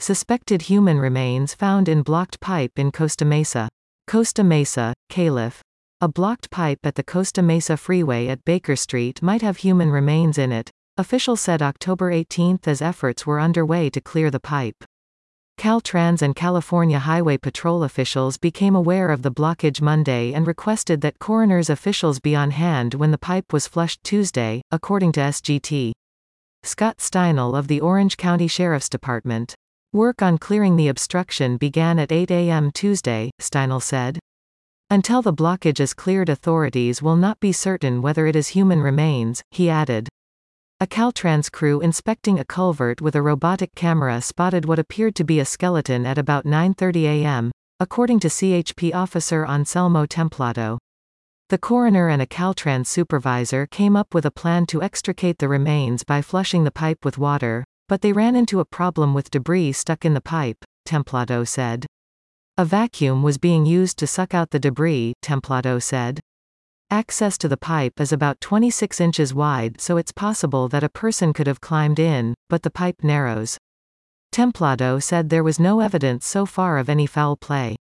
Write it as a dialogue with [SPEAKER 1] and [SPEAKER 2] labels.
[SPEAKER 1] Suspected human remains found in blocked pipe in Costa Mesa. Costa Mesa, Calif. A blocked pipe at the Costa Mesa Freeway at Baker Street might have human remains in it, officials said October 18 as efforts were underway to clear the pipe. Caltrans and California Highway Patrol officials became aware of the blockage Monday and requested that coroner's officials be on hand when the pipe was flushed Tuesday, according to SGT. Scott Steinel of the Orange County Sheriff's Department. Work on clearing the obstruction began at 8 a.m. Tuesday, Steinel said. Until the blockage is cleared, authorities will not be certain whether it is human remains, he added. A Caltrans crew inspecting a culvert with a robotic camera spotted what appeared to be a skeleton at about 9:30 a.m., according to CHP officer Anselmo Templado. The coroner and a Caltrans supervisor came up with a plan to extricate the remains by flushing the pipe with water, but they ran into a problem with debris stuck in the pipe, Templado said. A vacuum was being used to suck out the debris, Templado said. Access to the pipe is about 26 inches wide, so it's possible that a person could have climbed in, but the pipe narrows. Templado said there was no evidence so far of any foul play.